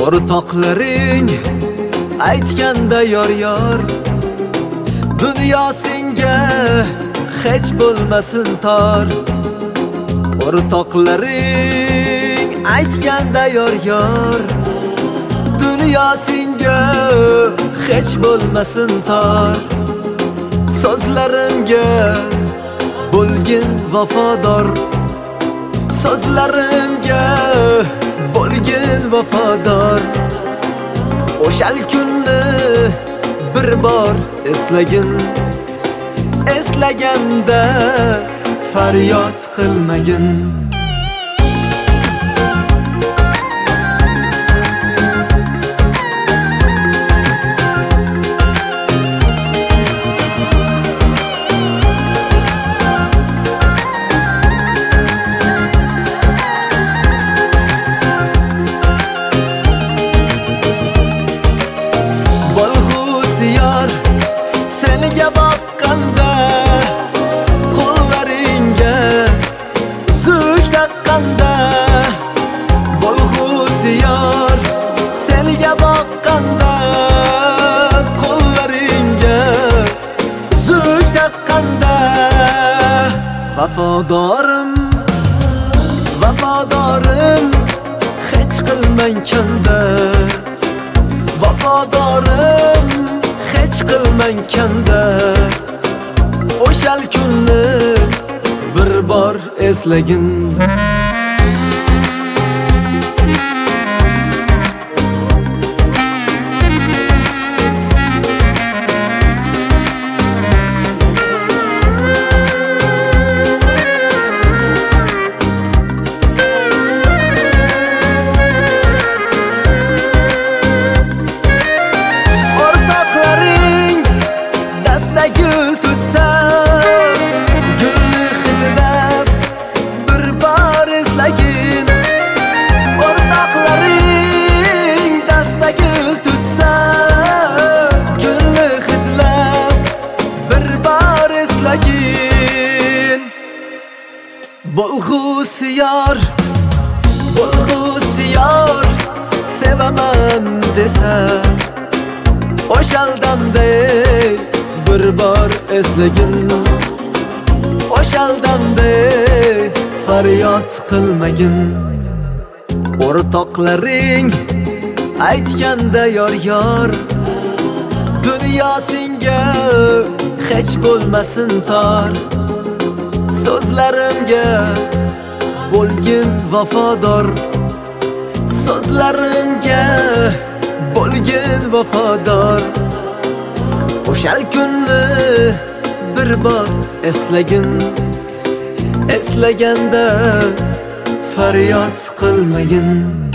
O'rtoqlaring aytganda yor dunyo senga hech bo'lmasin tor. O'rtoqlaring aytganda yor dunyo senga hech bo'lmasin tor. So'zlarimga bo'lgin vafodor, so'zlarimga bo'lgin vafodor. O'shal kunni bir bor eslagin, eslaganda faryod qilmagin. Senga boqqanda qo'llaringga suk taqqanda, bo'lg'usiyor senga boqqanda qo'llaringga suk taqqanda, vafodorim vafodorim hech qilmang kanda, vafodorim hech qilmang kanda. O'shal kunni bir bor eslagin. Gül tutsa, gülni hidlab bir bor eslagin. O'rtoqlaring dasta gül tutsa, gülni hidlab bir bor eslagin. Bo'lg'usiyor bo'lg'usiyor sevaman desa, o'shal damdek bir bor eslagin. O'shal damdek faryod qilmagin. O'rtoqlaring aytganda yor dunyo senga hech bo'lmasin tor. So'zlarimga bo'lgin vafodor, so'zlarimga bo'lgin vafodor. O'shal kunni bir bor eslagin, eslaganda faryod qilmagin.